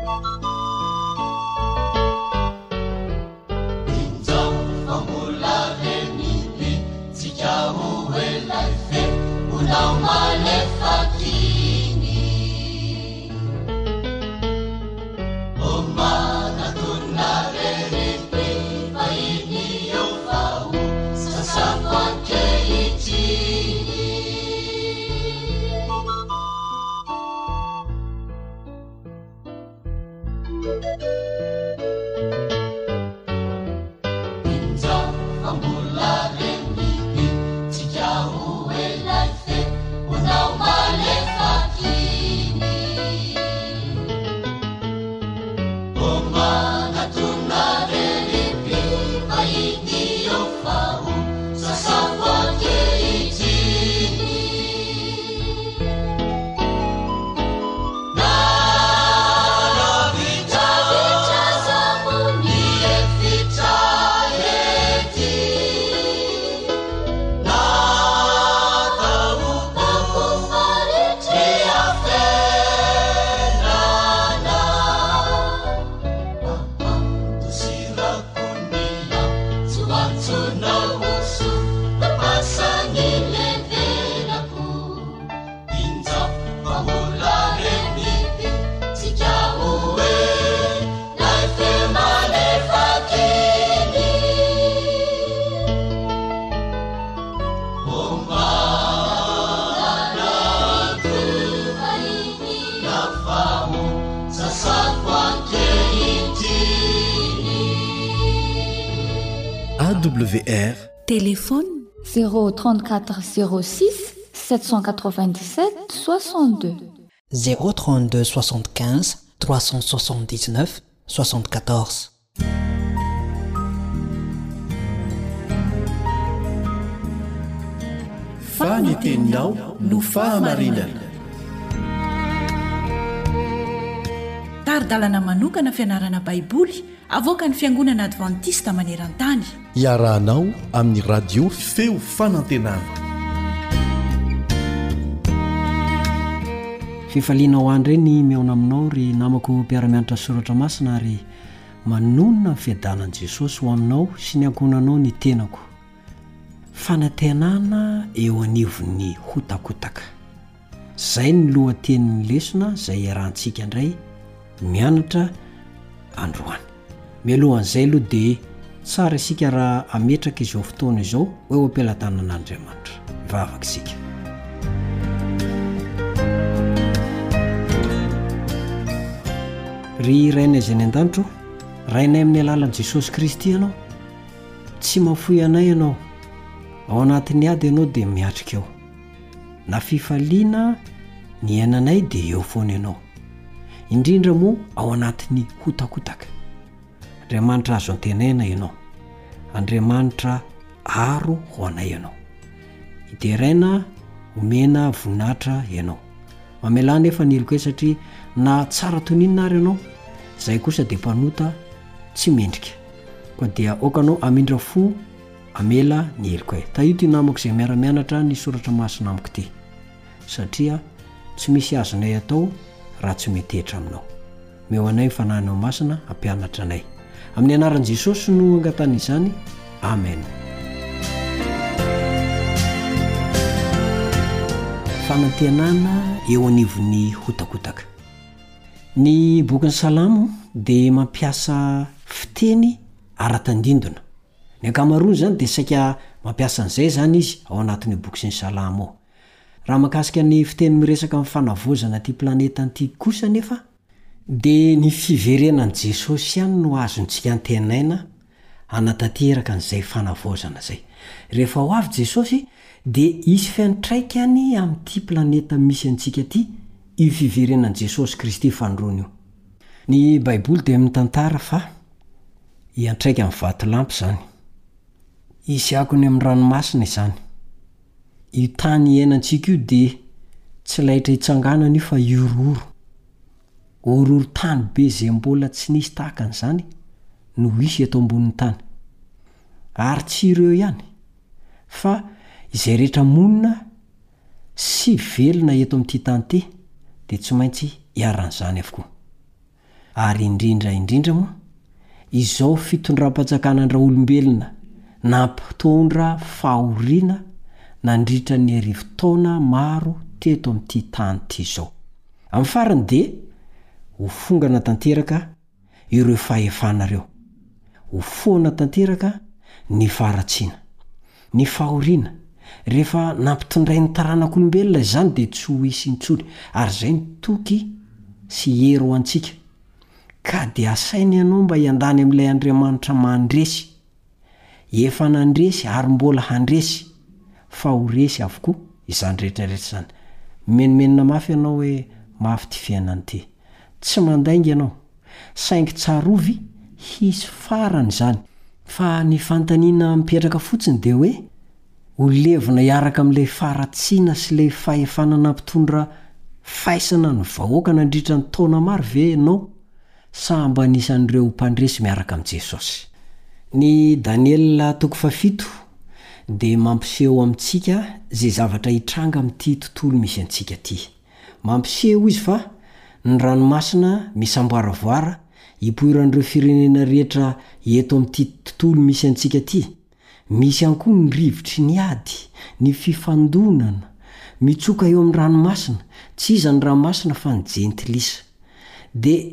A W R. Téléphone zéro trente-quatre zéro six sept cent quatre-vingt-dix-sept soixante-deux. zéro trente-deux soixante-quinze trois cent soixante-dix-neuf soixante-quatorze. Faneteninao no fahamarinana. Taridalana manokana fianarana baiboly avoaka ny fiangonana advantista maneran-tany. Iarahanao amin'ny radio feo fanantenana. Fifaliana ho andry ny meona aminao ry namako mpiara-mianatra soratra masina ary manonona ny fiadanan'i Jesosy ho aminao sy ny ankonanao ny tenako. Fanantenana eo anivon'ny hotakotaka. Zay ny lohatenin'ny lesona izay iarahantsika indray mianatra androany. Mialohan'izay aloha dia tsara isika raha ametraka izao fotoana izao hoe ho ampelantanan'Andriamanitra. Mivavaka isika. Ry rainay izay ny an-danitro, rainay amin'ny alalan'i Jesosy Kristy ianao, tsy mafoy anay ianao. Ao anatin'ny ady ianao dia miatrika eo. Na fifaliana ny ainanay dia eo foana ianao. Indrindra moa ao anatin'ny hotakotaka. Andriamanitra azo antenaina ianao. Andriamanitra aro ho anay ianao. Ideraina omena voninahitra ianao. Mamelana nefa niloko e satria na tsara toninina ary ianao, izay kosa dia mpanota tsy mendrika. Koa dia okanao amindra fo amela ny heliko e. Tahito i namako izay miara-mianatra ny soratra masina amiko ty. Satria tsy misy azonay atao raha tsy metehitra aminao. Meo anay fananao masina ampianatra anay. Amin'ny anaran'i Jesosy no angatana izany. Amen. Fanantenana eo anivon'ny hotakotaka. Ny bokin'ny Salamo dia mampiasa fiteny ara-tandindona. Ny ankamaroany zany dia saika mampiasa an'izay zany izy ao anatin'ny boky sy ny Salamo ao. Raha makasika ny fiteny miresaka amin'ny fanavozana ty planeta anty kosa nefa dia ny fiverenan'i Jesosy ihany no azontsika antenaina hanatanteraka an'izay fanavozana zay. Rehefa ho avy Jesosy dia isy fiantraikany amin'ity planeta misy antsika ty io fiverenan'i Jesosy Kristy fandroany io. Ny Baiboly dia mitantara fa hiantraika amin'ny vatolampy zany. Isy akony amin'ny ranomasina izany. Io tany iainantsika io dia tsy lahitra hitsanganana io fa iororo. Ororo tany be izay mbola tsy nisy tahakan'izany no hisy eto ambonin'ny tany. Ary tsy ireo ihany, fa izay rehetra monina sy velona eto amin'ity tany ty dia tsy maintsy hiaran'izany avokoa. ary indrindra indrindra moa izao fitondram-patsakanandra olombelona nampitondra fahoriana nandritra ny arivotaona maro teto amin'ity tany ity zao. Amin'ny farany dia ho fongana tanteraka ireo fahefanareo, ho foana tanteraka ny faratsiana, ny fahoriana. Rehefa nampitondray ny taranak'olombelona izany dia tsy ho isy intsony, ary izay ny toky sy hery ho antsika. Ka dia asaina ianao mba hiandany amin'ilay Andriamanitra mandresy, efa nandresy ary mbola handresy, fa ho resy avokoa izany rehetrarehetra izany. Menomenina mafy ianao hoe mafy ty fiainana ity. Tsy mandainga ianao, saingy tsarovy hisy farany izany. Fa ny fantaniana mipetraka fotsiny dia hoe ho levina hiaraka amin'ilay faratsiana sy ilay fahefanana mpitondra faisana ny vahoaka nandritra ny taona maro ve ianao, sa mba nisan'ireo mpandresy miaraka amin'i Jesosy. Ny Daniela toko fafito dia mampiseho amintsika zay zavatra hitranga amin'ity tontolo misy antsika ity. Mampiseho izy fa ny ranomasina misamboaravoara hipoiran'ireo firenena rehetra eto amin'ity tontolo misy antsika ity. Misy ihany koa ny rivotry ny ady, ny fifandonana mitsoka eo amin'ny ranomasina, tsy iza ny ranomasina fa ny jentilisa. Dia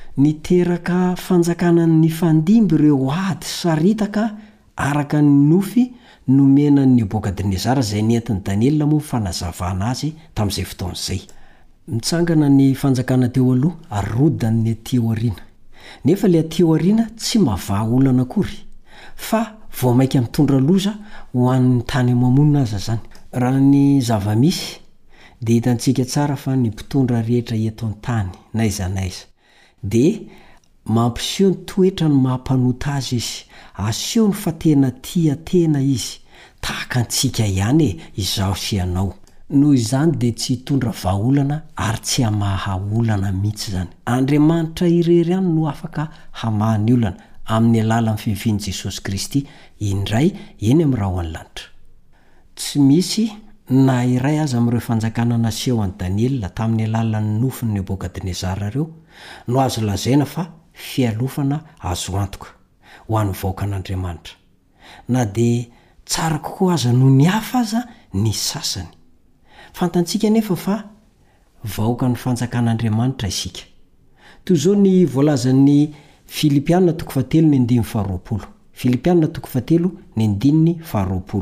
niteraka fanjakanan'ny fandimby ireo ady saritaka araka ny nofy nomenan'ny Nebokadnezara izay nentin'i Daniela moa fanazavana azy tamin'izay fotoan'izay. Mitsangana ny fanjakana teo aloha ary rodany ny aty aoriana. Nefa ilay aty aoriana tsy mavaha olana akory, fa vao maika mitondra loza ho an'ny tany mamonina aza zany. Raha ny zava-misy dia hitantsika tsara fa ny mpitondra rehetra eto an-tany naiza naiza dia mampiseho ny toetra ny mampanota azy izy, aseho ny fa tena tia tena izy, tahaka antsika ihany e izao sy ianao. Noho izany dia tsy hitondra vahaolana ary tsy hamaha olana mihitsy zany. Andriamanitra irery ihany no afaka hamaha ny olana amin'ny alalan'ny fiavian'i Jesosy Kristy indray eny amin'ny raha ny lanitra. Tsy misy na iray aza amin'ireo fanjakana naseho an'i Daniela tamin'ny alalan'ny nofin'ny Nebokadnezara ireo no azo lazaina fa fialofana azo antoka ho an'ny vahoakan'Andriamanitra. Na dia tsara kokoa aza no ny hafa aza ny sasany. Fantantsika nefa fa vahoaka ny fanjakan'Andriamanitra isika. Toy izao ny voalazan'ny Filipianina toko fahatelo ny andimy faharoapolo. Filipianina toko fahatelo ny andiny faharoapolo.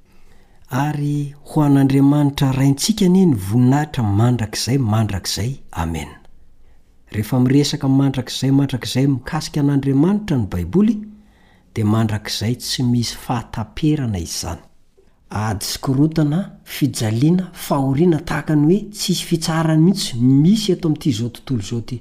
Ary ho an'Andriamanitra raintsika ne ny voninahitra mandrakizay mandrakizay. Amen. Rehefa miresaka mandrakizay mandrakizay mikasika an'Andriamanitra ny Baiboly dia mandrakizay tsy misy fahataperana izany. Ady sy korotana, fijaliana, fahoriana tahaka ny hoe tsisy fitsarany mihitsy misy eto amin'ity zao tontolo zao ty.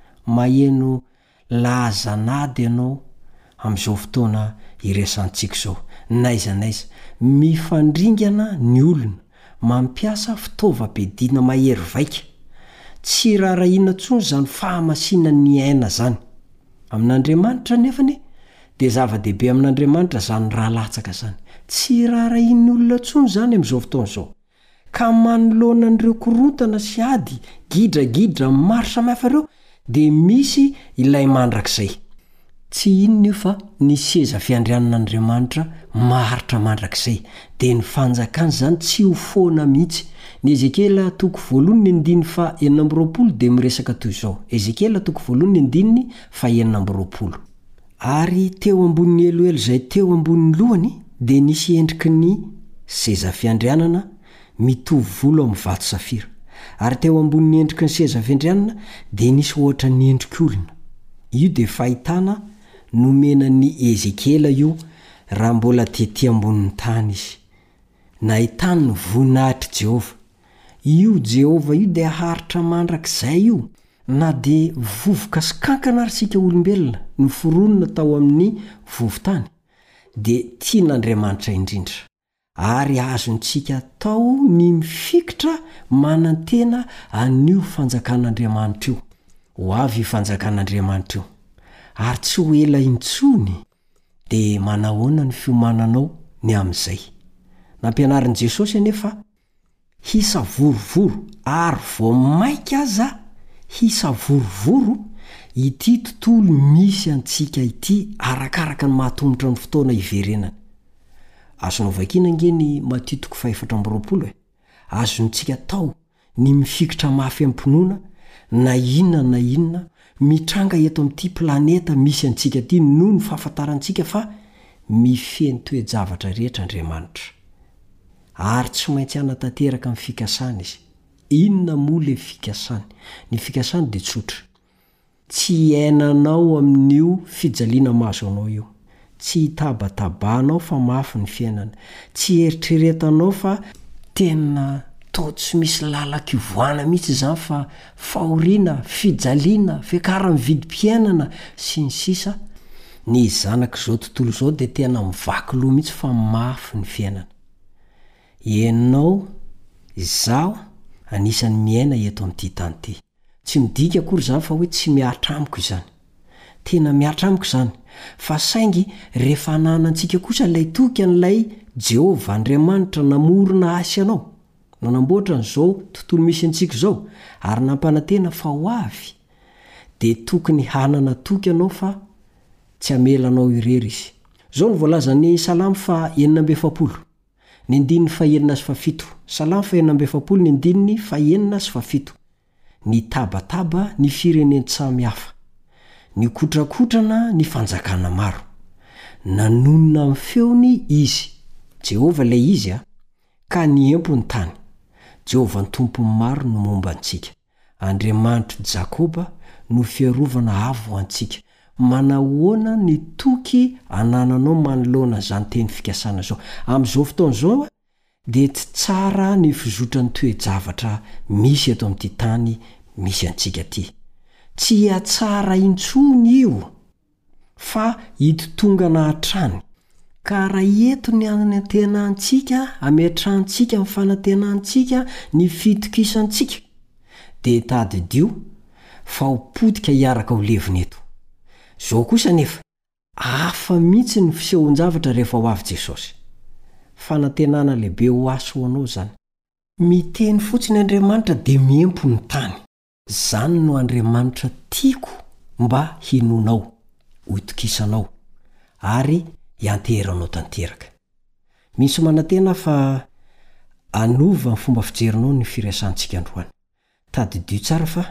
Maheno lahazanady ianao amin'izao fotoana iresantsika zao. Naiza naiza mifandringana ny olona mampiasa fitaovam-piadiana mahery vaika. Tsy raharahiana intsony zany fahamasina ny aina zany. Amin'Andriamanitra nefany dia zava-dehibe amin'Andriamanitra zany raha latsaka zany. Tsy raharahian'ny olona intsony zany amin'izao fotoan'izao. Ka manoloana an'ireo korontana sy ady gidragidra maro samihafa ireo dia misy ilay mandrakizay. Tsy inona io fa ny seza fiandrianan'Andriamanitra maharitra mandrakizay, dia ny fanjakany zany tsy ho foana mihitsy. Ny Ezekela toko voalohany ny andiny fa enina amby roapolo dia miresaka toy izao. Ezekela toko voalohany ny andiny fa enina amby roapolo. Ary teo ambonin'ny eloelo izay teo ambonin'ny lohany dia nisy endriky ny seza fiandrianana mitovy volo amin'ny vato safira. Ary teo ambonin'ny endriky ny seza fiandrianana dia nisy ohatra ny endrik'olona. Io dia fahitana nomenan'ny Ezekela io raha mbola tetỳ ambonin'ny tany izy. Nahitany ny voninahitry Jehova. Io Jehova io dia haritra mandrakizay io, na dia vovoka sy kankana ary sika olombelona ny foronina tao amin'ny vovotany dia tian'Andriamanitra indrindra. Ary azontsika tao ny mifikitra manantena an'io fanjakan'Andriamanitra io. Ho avy fanjakan'Andriamanitra io. Ary tsy ho ela intsony dia manahoana ny fiomananao ny amin'izay. Nampianarin'i Jesosy anefa hisa vorovoro ary vao maika aza hisa vorovoro ity tontolo misy antsika ity arakaraka ny mahatombotra ny fotoana iverenany. Azonao vakina ngeny matitoko faefatra ambyroapolo e azontsika tao ny mifikitra mafy ampinoana na inona na inona mitranga eto amin'ity planeta misy antsika ty noho ny fahafantarantsika fa mifeny toe-javatra rehetra Andriamanitra. Ary tsy maintsy anatanteraka amin'ny fikasana izy. Inona moa le fikasany? Ny fikasany dia tsotra. Tsy ainanao amin'io fijaliana mahazo anao io. Tsy hitabatabanao fa mafy ny fiainana. Tsy eritreretanao fa tena tao tsy misy lalaka-ivoana mihitsy izany fa fahoriana, fijaliana, fiakara mividim-piainana sy ny sisa. Ny zanak'izao tontolo izao dia tena mivaky loha mihitsy fa mafy ny fiainana. Ianao, izaho, anisan'ny miaina eto amin'ity tany ity. Tsy midika akory izany fa hoe tsy miatra amiko izany. Tena miatra amiko izany. Fa saingy rehefa hananantsika kosa ilay toky an'ilay Jehovah Andriamanitra namorona asy anao. Nanamboatra n'izao tontolo misy antsika izao ary nampanantena fa ho avy. Dia tokony hanana toky anao fa tsy hamelanao irery izy. Zao ny voalaza ny Salamo fa enina amby efapolo. Ny andininy fa enina sy fafito. Salamo fa enina amby efapolo ny andininy fa enina sy fafito. Ny tabataba ny fireneny samihafa. Ny kotrakotrana ny fanjakana maro. Nanonona amin'ny feony izy. Jehovah ilay izy a, ka ny empo ny tany. Jehovah ny tompony maro no momba antsika. Andriamanitra Jakoba no fiarovana avo antsika. Manahoana ny toky anananao manoloana izany teny fikasana zao. Amin'izao fotoana izao dia tsy tsara ny fizotra ny toe-javatra misy eto amin'ity tany misy antsika ty. Tsy atsara intsony io fa hitotongana hatrany. Ka raha eto ny anantenantsika, ametrantsika amin'ny fanantenantsika, ny fitokisantsika dia tadidio fa ho potika hiaraka ho levina eto. Zao kosa nefa hafa mihitsy ny fisehon-javatra rehefa ho avy Jesosy. Fanantenana lehibe ho aso anao zany. Miteny fotsiny Andriamanitra dia miempo ny tany. Zany no Andriamanitra tiako mba hinonao, hoitokisanao ary hianteranao tanteraka. Misy manantena fa anova ny fomba fijerinao ny firasantsika androany. Tadidio tsara fa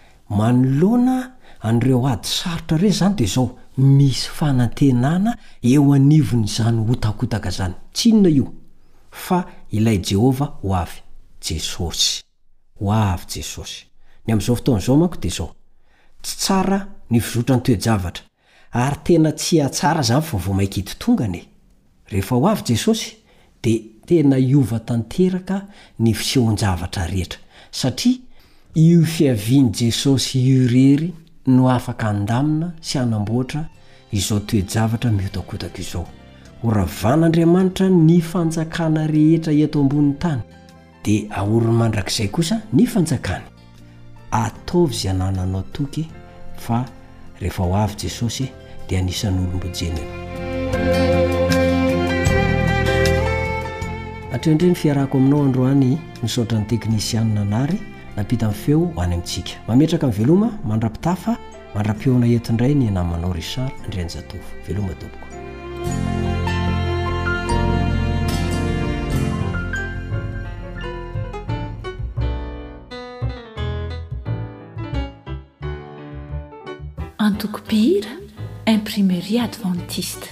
manoloana an'ireo ady sarotra ireny zany dia zao misy fanantenana eo anivon'izany hotakotaka zany. Tsy inona io fa ilay Jehovah ho avy Jesosy. Ho avy Jesosy. Ny amin'izao fotoana izao manko dia zao. Tsy tsara ny fizotra ny toe-javatra ary tena tsy atsara zany fa vao maika hitotongany. Rehefa ho avy Jesosy dia tena hiova tanteraka ny fisehon-javatra rehetra satria io fiaviany Jesosy irery no afaka andamina sy anamboatra izao toe-javatra miotakotaka izao. Horavan'Andriamanitra ny fanjakana rehetra eto ambonin'ny tany dia ahorony mandrakizay kosa ny fanjakany. Ataovy izay anananao toky fa rehefa ho avy Jesosy dia anisan'ny olom-bojeny. Hatrendreny fiarako aminao androany misaotra ny teknisianina nary napita amin'ny feo ho any amintsika. Mametraka amin'ny veloma mandrapitafa mandra-peona entindray ny namanao Richard Andrianjatovo. Veloma tompoko. Antokopihira Imprimerie Adventiste.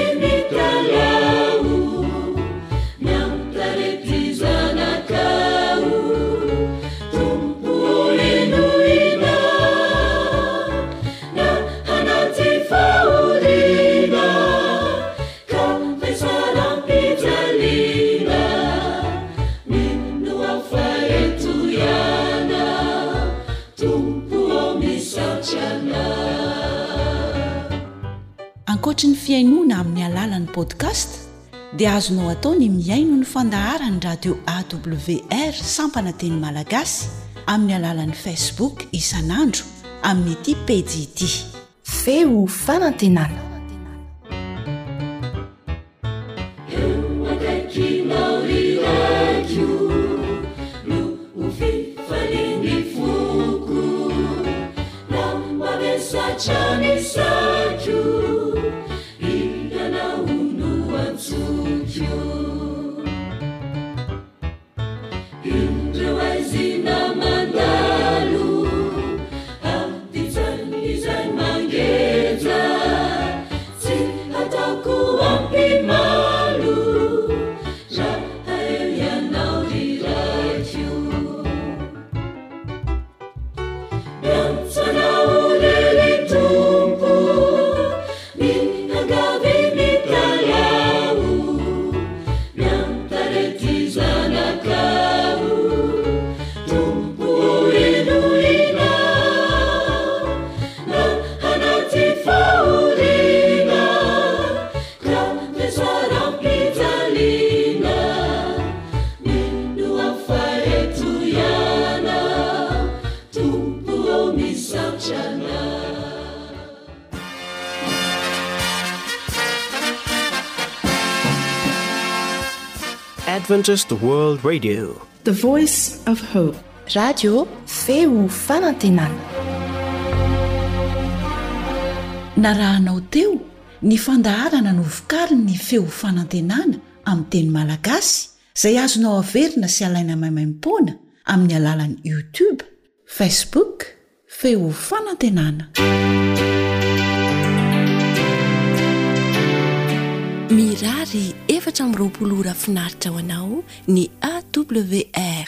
Nam taretizana ka matahotra ny fiainoana amin'ny alalan'ny podcast dia azonao atao ny miaino ny fandaharany radio awr sampana teny malagasy amin'ny alalan'ny facebook isanandro amin'ny ity pejy ity feo fanantenana. Adventist World Radio, the voice of hope. radio feo fanantenana. narahanao teo ny fandaharana no vokariny ny feo fanantenana amin'ny teny malagasy izay azonao averina sy alaina maimaim-poana amin'ny alalan'ny youtube, facebook, feo fanantenana. mirary efatra amby roapolo ora finaritra ho anao ny A W R